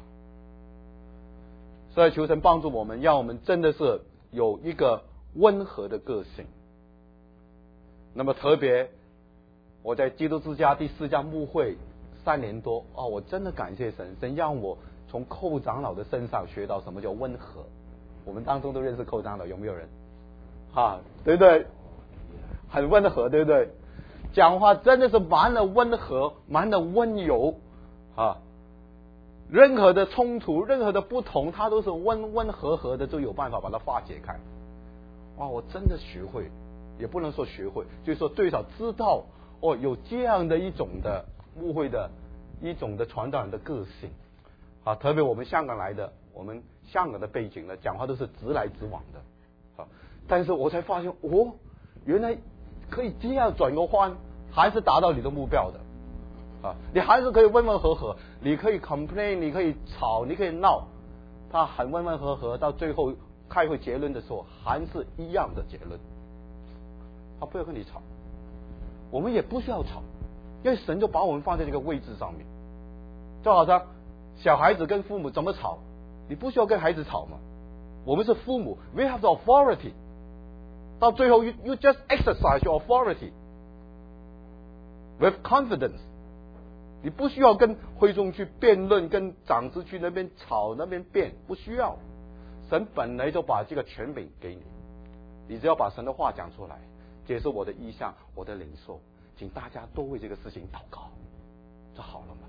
所以求神帮助我们，让我们真的是有一个温和的个性。那么特别我在基督之家第四家牧会三年多哦，我真的感谢神，神让我从寇长老的身上学到什么叫温和。我们当中都认识寇长老，有没有人啊？对不对？很温和，对不对？讲话真的是蛮的温和，蛮的温柔啊。 任何的冲突，任何的不同，他都是温温和和的，就有办法把它化解开。哇，我真的学会，也不能说学会，就是说最少知道哦，有这样的一种的误会的一种的传道人的个性啊，特别我们香港来的，我们香港的背景呢，讲话都是直来直往的啊。但是我才发现，哦，原来可以这样转个弯，还是达到你的目标的。啊，你还是可以温温和和，你可以 complain， 你可以吵，你可以闹，他很温温和和，到最后开会结论的时候还是一样的结论。他不要跟你吵，我们也不需要吵，因为神就把我们放在这个位置上面。就好像小孩子跟父母怎么吵，你不需要跟孩子吵嘛。我们是父母 ，we have the authority。到最后 you you just exercise your authority with confidence。你不需要跟会众去辩论，跟长子去那边吵那边辩，不需要。神本来就把这个权柄给你，你只要把神的话讲出来，接受我的意向，我的领受，请大家都为这个事情祷告，就好了嘛。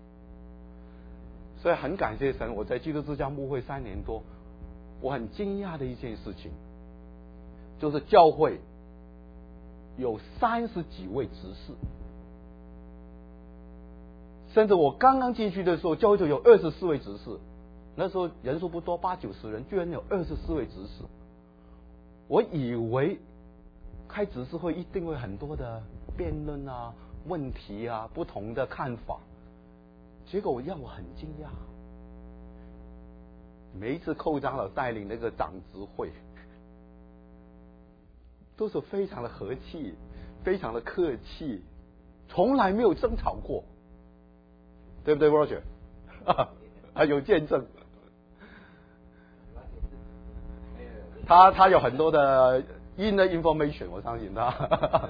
所以很感谢神，我在基督之家牧会三年多，我很惊讶的一件事情，就是教会有三十几位执事。甚至我刚刚进去的时候，教会就有二十四位执事，那时候人数不多，八九十人，居然有二十四位执事。我以为开执事会一定会很多的辩论啊、问题啊、不同的看法，结果让我很惊讶。每一次寇长老带领那个长执会，都是非常的和气，非常的客气，从来没有争吵过。对不对 ，Roger？ 啊，有见证。他他有很多的 inner information， 我相信他。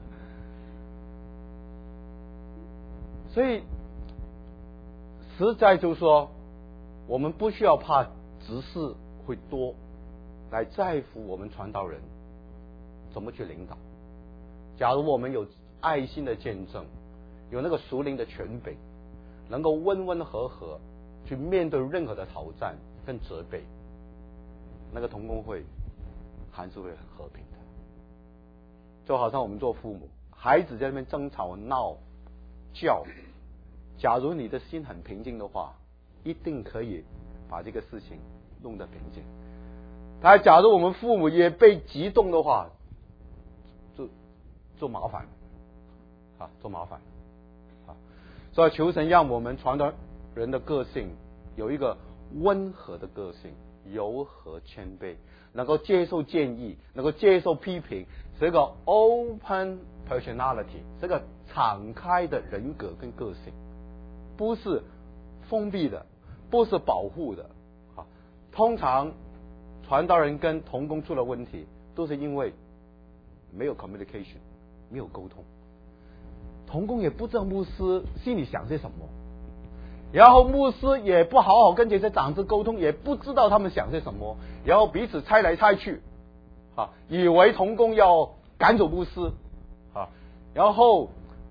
所以实在就是说，我们不需要怕执事会多，来在乎我们传道人怎么去领导。假如我们有爱心的见证，有那个属灵的权柄，能够温温和和去面对任何的挑战跟责备，那个同工会还是会很和平的。就好像我们做父母，孩子在那边争吵闹叫，假如你的心很平静的话，一定可以把这个事情弄得平静。但假如我们父母也被激动的话，就就麻烦了啊，就麻烦了。所以求神让我们传道人的个性有一个温和的个性，柔和谦卑，能够接受建议，能够接受批评，是一个 open personality， 这个敞开的人格跟个性，不是封闭的，不是保护的。啊，通常传道人跟同工出了问题，都是因为没有 communication， 没有沟通。同工也不知道牧师心里想些什么，然后牧师也不好好跟这些长子沟通，也不知道他们想些什么，然后彼此猜来猜去，啊，以为同工要赶走牧师，啊，然后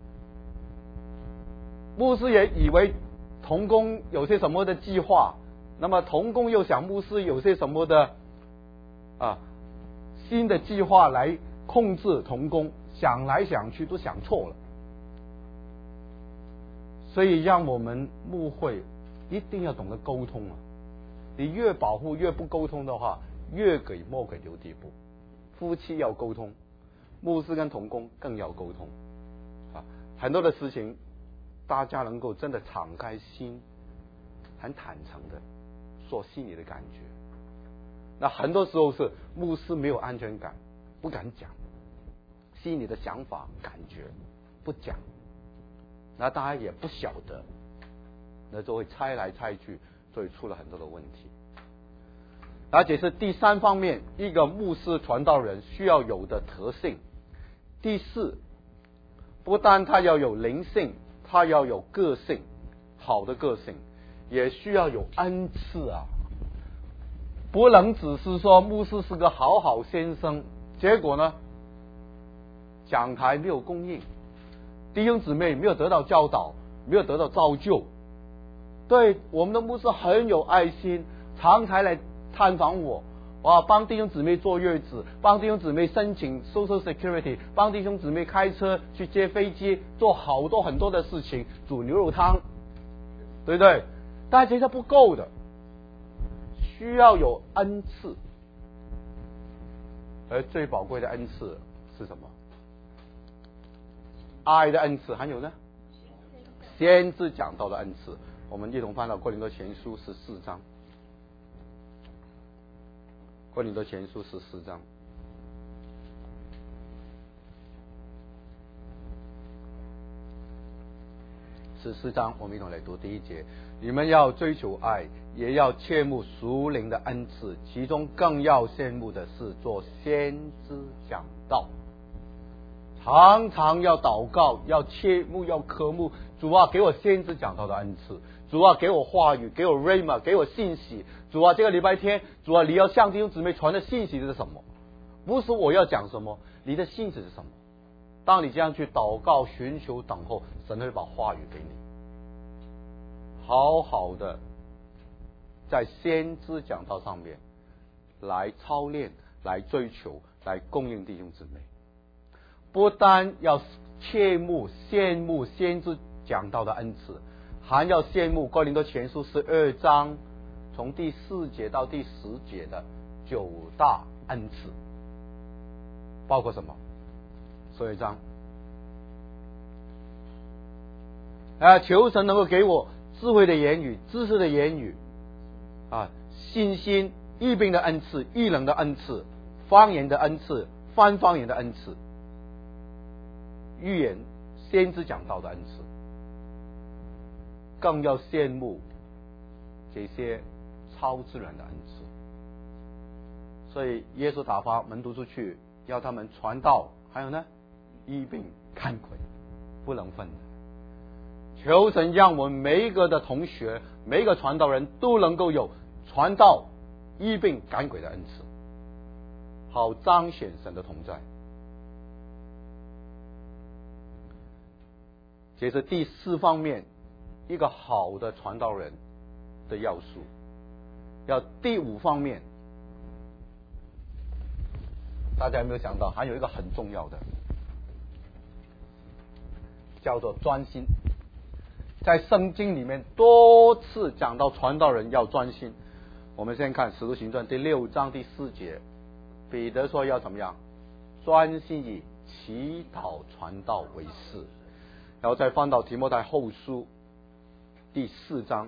牧师也以为同工有些什么的计划，那么同工又想牧师有些什么的啊新的计划来控制同工，想来想去都想错了。所以让我们牧会一定要懂得沟通啊！你越保护越不沟通的话，越给魔鬼留地步。夫妻要沟通，牧师跟同工更要沟通啊！很多的事情，大家能够真的敞开心，很坦诚的说心里的感觉。那很多时候是牧师没有安全感，不敢讲心里的想法、感觉，不讲。那大家也不晓得，那就会猜来猜去，所以出了很多的问题。而且是第三方面，一个牧师传道人需要有的特性。第四，不但他要有灵性，他要有个性，好的个性，也需要有恩赐啊！不能只是说牧师是个好好先生，结果呢，讲台没有供应。弟兄姊妹没有得到教导，没有得到造就， 对，我们的牧师很有爱心，常常来探访我，哇，帮弟兄姊妹坐月子，帮弟兄姊妹申请 Social Security， 帮弟兄姊妹开车去接飞机，做好多很多的事情，煮牛肉汤，对不对？但其实不够的，需要有恩赐，而最宝贵的恩赐是什么？爱的恩赐，还有呢？先知讲道的恩赐。我们一同翻到哥林多前书十四章，哥林多前书十四章。十四章，我们一同来读第一节。你们要追求爱，也要切慕属灵的恩赐，其中更要羡慕的是做先知讲道。常常要祷告，要切慕，要渴慕，主啊，给我先知讲道的恩赐，主啊，给我话语，给我 rhema， 给我信息，主啊，这个礼拜天，主啊，你要向弟兄姊妹传的信息是什么？不是我要讲什么，你的信息是什么？当你这样去祷告、寻求、等候，神会把话语给你，好好的在先知讲道上面来操练、来追求、来供应弟兄姊妹。不单要切慕羡慕先知讲道的恩赐，还要羡慕哥林多前书十二章从第四节到第十节的九大恩赐，包括什么？十二章啊，求神能够给我智慧的言语、知识的言语啊，信心、医病的恩赐、异能的恩赐、方言的恩赐、翻方言的恩赐、预言、先知讲道的恩赐，更要羡慕这些超自然的恩赐。所以耶稣打发门徒出去，要他们传道，还有呢，医病赶鬼，不能分的。求神让我们每一个的同学，每一个传道人都能够有传道、医病赶鬼的恩赐，好彰显神的同在。这是第四方面，一个好的传道人的要素。要第五方面，大家有没有想到，还有一个很重要的，叫做专心。在圣经里面多次讲到传道人要专心。我们先看《使徒行传》第六章第四节，彼得说要怎么样？专心以祈祷传道为事。然后再翻到提摩太后书第四章，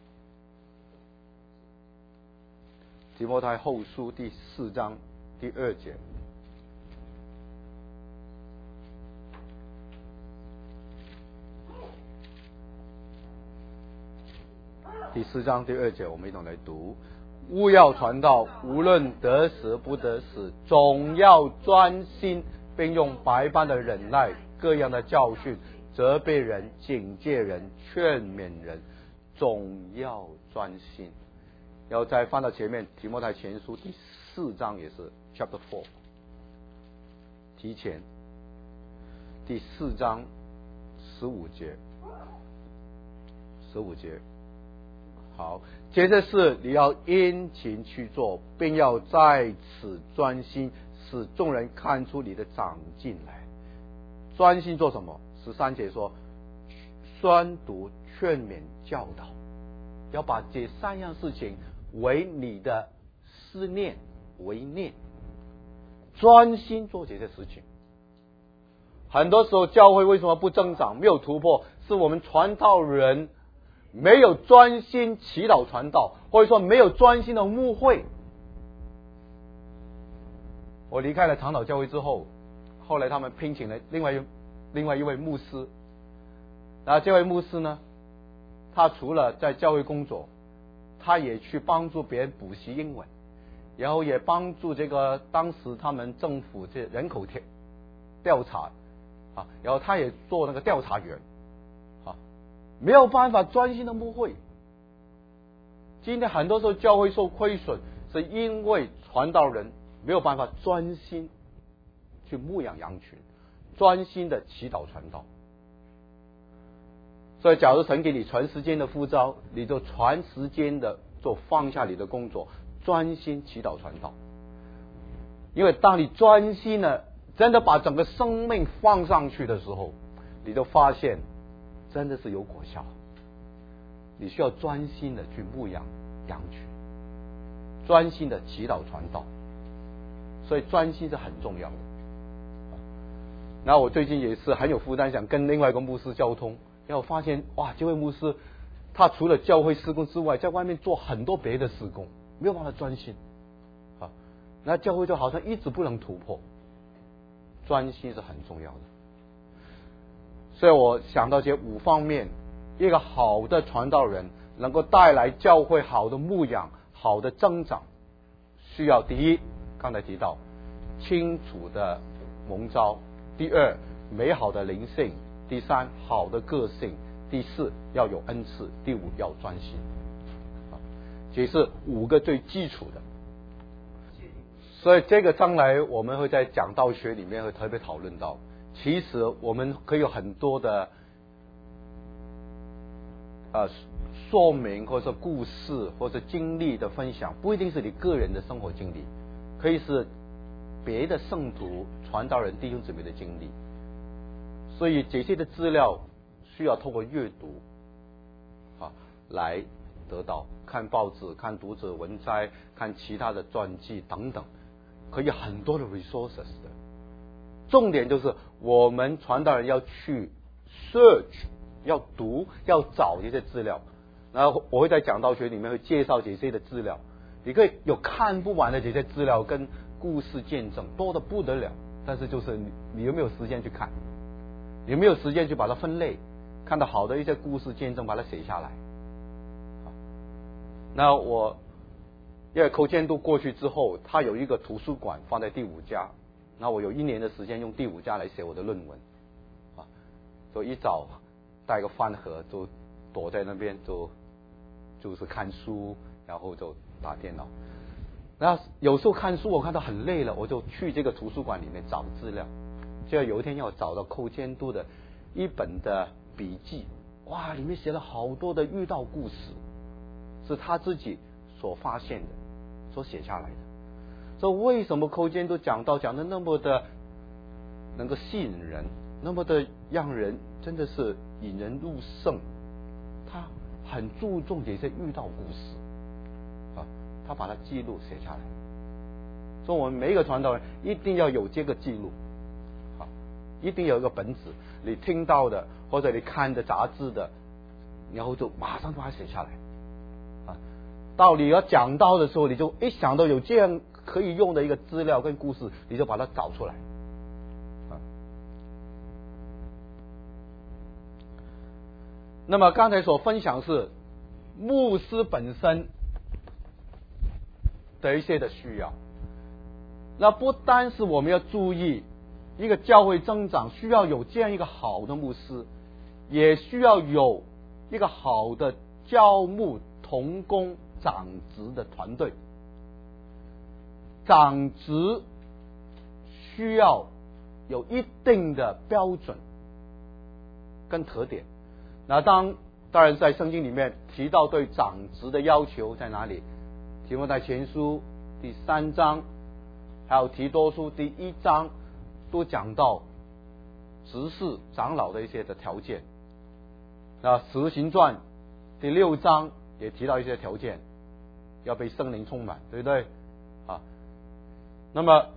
提摩太后书第四章第二节，第四章第二节，我们一同来读：务要传道，无论得时不得时，总要专心，并用百般的忍耐，各样的教训，责备人、警戒人、劝勉人，总要专心。然后再翻到前面，提摩太前书第四章也是 chapter four， 提前第四章十五节，十五节。好，接着是你要殷勤去做，并要在此专心，使众人看出你的长进来。专心做什么？十三节说，宣读、劝勉、教导，要把这三样事情为你的思念为念，专心做这些事情。很多时候教会为什么不增长、没有突破，是我们传道人没有专心祈祷传道，或者说没有专心的牧会。我离开了长岛教会之后，后来他们聘请了另外一另外一位牧师，然后这位牧师呢，他除了在教会工作，他也去帮助别人补习英文，然后也帮助这个当时他们政府这人口调调查啊，然后他也做那个调查员啊，没有办法专心的牧会。今天很多时候教会受亏损，是因为传道人没有办法专心去牧养羊群，专心的祈祷传道。 所以假如神给你全时间的呼召，你就全时间的做放下你的工作，专心祈祷传道。因为当你专心的真的把整个生命放上去的时候，你就发现真的是有果效。你需要专心的去牧养羊群，专心的祈祷传道，所以专心是很重要的。然后我最近也是很有负担，想跟另外一个牧师交通，然后我发现哇，这位牧师他除了教会事工之外，在外面做很多别的事工，没有办法专心啊。那教会就好像一直不能突破，专心是很重要的。所以我想到这五方面，一个好的传道人能够带来教会好的牧养、好的增长，需要第一，刚才提到清楚的蒙召；第二，美好的灵性；第三，好的个性；第四，要有恩赐；第五，要专心。啊，这是五个最基础的。所以这个将来我们会在讲道学里面会特别讨论到。其实我们可以有很多的呃说明，或者故事，或者经历的分享，不一定是你个人的生活经历，可以是别的圣徒、传道人、弟兄姊妹的经历。所以这些的资料需要透过阅读啊来得到，看报纸、看读者文摘、看其他的传记等等，可以很多的 resources 的。重点就是我们传道人要去 search， 要读，要找这些资料。然后我会在讲道学里面会介绍这些的资料，你可以有看不完的这些资料跟故事见证，多得不得了。但是就是你你有没有时间去看，有没有时间去把它分类，看到好的一些故事见证，把它写下来。那我因为口监督过去之后，他有一个图书馆放在第五家。那我有一年的时间用第五家来写我的论文，啊，就一早带个饭盒，就躲在那边，就就是看书，然后就打电脑。那有时候看书我看到很累了，我就去这个图书馆里面找资料。就有一天要找到寇监督的一本的笔记，哇，里面写了好多的遇到故事，是他自己所发现的，所写下来的。所以为什么寇监督讲到讲的那么的能够吸引人，那么的让人真的是引人入胜？他很注重这些遇到故事啊，他把它记录写下来。所以我们每一个传道人一定要有这个记录啊，一定有一个本子，你听到的或者你看的杂志的，然后就马上把它写下来啊。到你要讲到的时候，你就一想到有这样可以用的一个资料跟故事，你就把它找出来啊。那么刚才所分享是牧师本身的一些的需要，那不单是我们要注意一个教会增长需要有这样一个好的牧师，也需要有一个好的教牧同工长职的团队。长职需要有一定的标准跟特点。那当当然在圣经里面提到对长职的要求在哪里？提摩太前书第三章，还有提多书第一章，都讲到执事长老的一些的条件。那使徒行传第六章也提到一些条件，要被圣灵充满，对不对啊？那么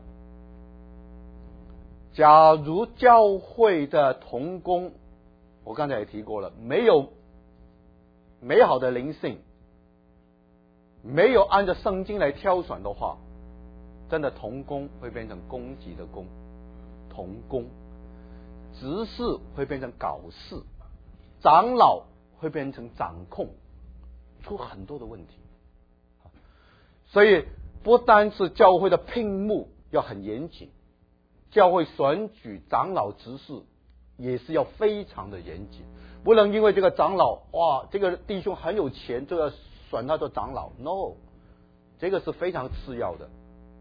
假如教会的同工，我刚才也提过了，没有美好的灵性，没有按照圣经来挑选的话，真的同工会变成攻击的攻，同工执事会变成搞事，长老会变成掌控，出很多的问题。所以不单是教会的聘牧要很严谨，教会选举长老执事也是要非常的严谨，不能因为这个长老哇，这个弟兄很有钱就要选他做长老 ，no， 这个是非常次要的。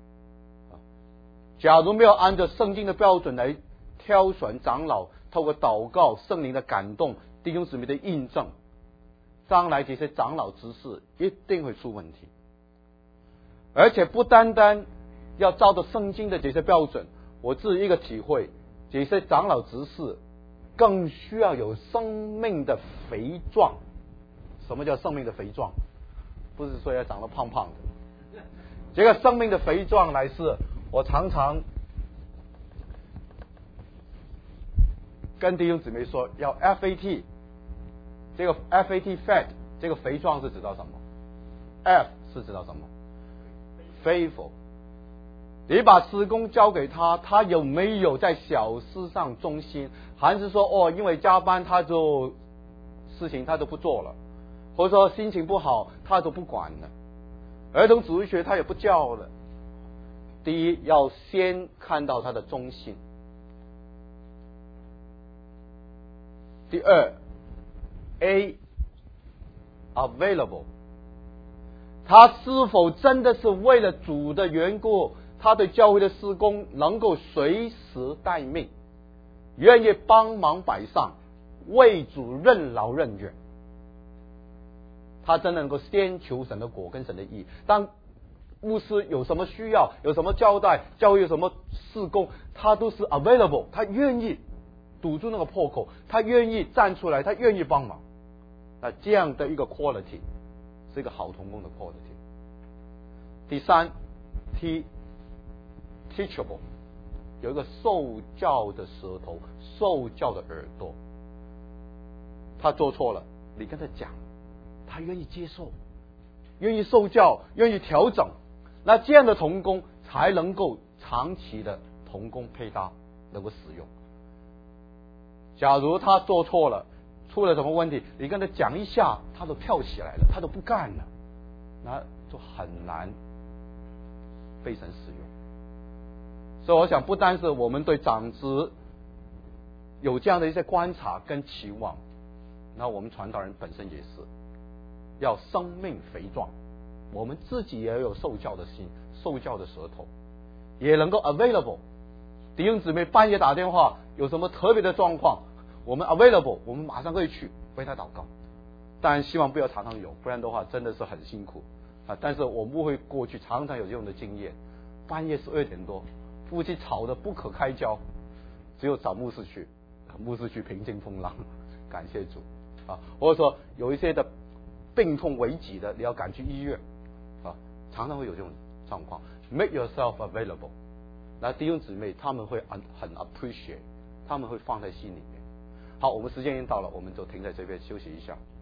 假如没有按照圣经的标准来挑选长老，透过祷告、圣灵的感动、 弟兄姊妹的印证，将来这些长老执事一定会出问题。而且不单单要照着圣经的这些标准，我自己一个体会，这些长老执事更需要有生命的肥壮。什么叫生命的肥壮？不是说要长得胖胖的，这个生命的肥壮乃是我常常跟弟兄姊妹说，要 F A T， 这个 F A T fat 这个肥壮是指到什么？ F 是指到什么？ faithful。 你把事工交给他，他有没有在小事上忠心？还是说哦，因为加班他就事情他就不做了，或者说心情不好他就不管了，儿童主日学他也不教了。第一，要先看到他的忠心。第二 A available， 他是否真的是为了主的缘故，他对教会的事工能够随时待命，愿意帮忙摆上，为主任劳任怨。他真的能够先求神的果跟神的义。当牧师有什么需要，有什么交代，教会有什么事工，他都是 available， 他愿意堵住那个破口，他愿意站出来，他愿意帮忙。那这样的一个 quality 是一个好同工的 quality。 第三 T teachable， 有一个受教的舌头，受教的耳朵。他做错了，你跟他讲，他愿意接受，愿意受教，愿意调整。那这样的同工才能够长期的同工配搭能够使用。假如他做错了，出了什么问题，你跟他讲一下，他都跳起来了，他都不干了，那就很难被神使用。所以我想，不单是我们对长子有这样的一些观察跟期望，那我们传道人本身也是要生命肥壮，我们自己也有受教的心，受教的舌头，也能够 available。 弟兄姊妹半夜打电话，有什么特别的状况，我们 available， 我们马上可以去为他祷告。当然希望不要常常有，不然的话真的是很辛苦啊。但是我们会过去常常有这种的经验，半夜十二点多，夫妻吵得不可开交，只有找牧师去，牧师去平静风浪，感谢主啊。或者说有一些的病痛危急的，你要赶去医院啊，常常会有这种状况。Make yourself available， 那弟兄姊妹他们会很很 appreciate， 他们会放在心里面。好，我们时间已经到了，我们就停在这边休息一下。